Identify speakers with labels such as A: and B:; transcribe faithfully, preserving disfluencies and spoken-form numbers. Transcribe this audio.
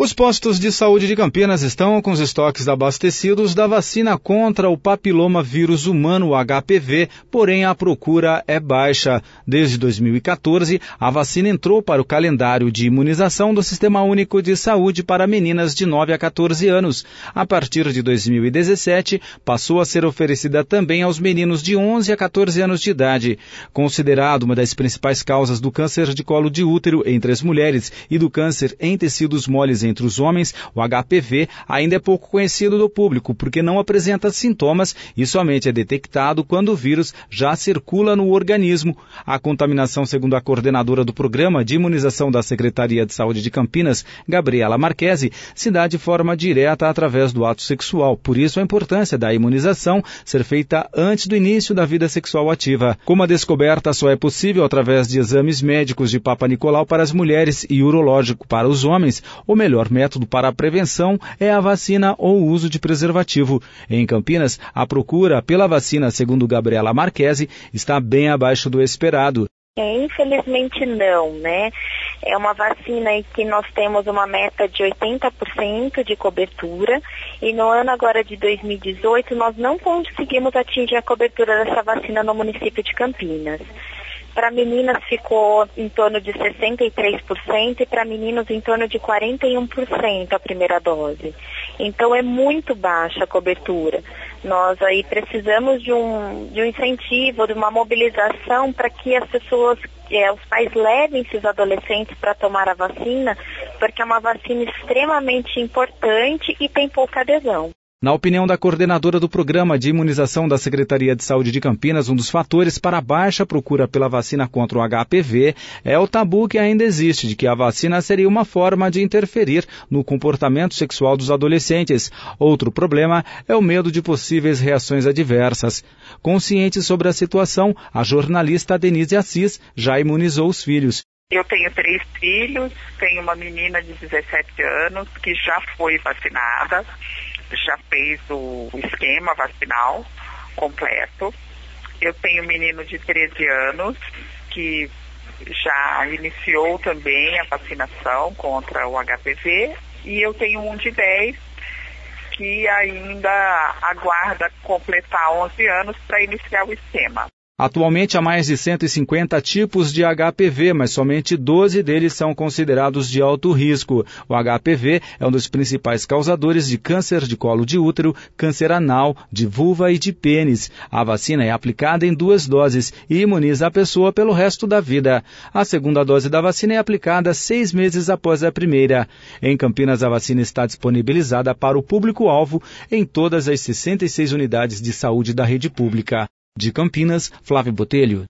A: Os postos de saúde de Campinas estão com os estoques abastecidos da vacina contra o papiloma vírus humano, o H P V, porém a procura é baixa. Desde dois mil e quatorze, a vacina entrou para o calendário de imunização do Sistema Único de Saúde para meninas de nove a quatorze anos. A partir de dois mil e dezessete, passou a ser oferecida também aos meninos de onze a quatorze anos de idade. Considerado uma das principais causas do câncer de colo de útero entre as mulheres e do câncer em tecidos moles entre os homens, o H P V ainda é pouco conhecido do público porque não apresenta sintomas e somente é detectado quando o vírus já circula no organismo. A contaminação, segundo a coordenadora do Programa de Imunização da Secretaria de Saúde de Campinas, Gabriela Marquesi, se dá de forma direta através do ato sexual. Por isso a importância da imunização ser feita antes do início da vida sexual ativa. Como a descoberta só é possível através de exames médicos de Papa Nicolau para as mulheres e urológico para os homens, o melhor O melhor método para a prevenção é a vacina ou o uso de preservativo. Em Campinas, a procura pela vacina, segundo Gabriela Marquesi, está bem abaixo do esperado.
B: É, infelizmente não, né? É uma vacina em que nós temos uma meta de oitenta por cento de cobertura e no ano agora de dois mil e dezoito nós não conseguimos atingir a cobertura dessa vacina no município de Campinas. Para meninas ficou em torno de sessenta e três por cento e para meninos em torno de quarenta e um por cento a primeira dose. Então é muito baixa a cobertura. Nós aí precisamos de um, de um incentivo, de uma mobilização para que as pessoas, é, os pais levem esses adolescentes para tomar a vacina, porque é uma vacina extremamente importante e tem pouca adesão.
A: Na opinião da coordenadora do Programa de Imunização da Secretaria de Saúde de Campinas, um dos fatores para a baixa procura pela vacina contra o H P V é o tabu que ainda existe de que a vacina seria uma forma de interferir no comportamento sexual dos adolescentes. Outro problema é o medo de possíveis reações adversas. Consciente sobre a situação, a jornalista Denise Assis já imunizou os filhos.
C: Eu tenho três filhos, tenho uma menina de dezessete anos que já foi vacinada, já fez o esquema vacinal completo. Eu tenho um menino de treze anos que já iniciou também a vacinação contra o H P V e eu tenho um de dez que ainda aguarda completar onze anos para iniciar o esquema.
A: Atualmente há mais de cento e cinquenta tipos de H P V, mas somente doze deles são considerados de alto risco. O H P V é um dos principais causadores de câncer de colo de útero, câncer anal, de vulva e de pênis. A vacina é aplicada em duas doses e imuniza a pessoa pelo resto da vida. A segunda dose da vacina é aplicada seis meses após a primeira. Em Campinas, a vacina está disponibilizada para o público-alvo em todas as sessenta e seis unidades de saúde da rede pública. De Campinas, Flávio Botelho.